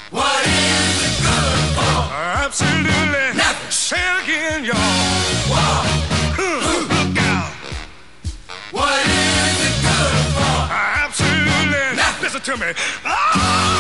What is it good for? Absolutely Nothing. Say it again, y'all. Whoa. Look out. What is it good for? Absolutely Nothing. Listen to me. Ah!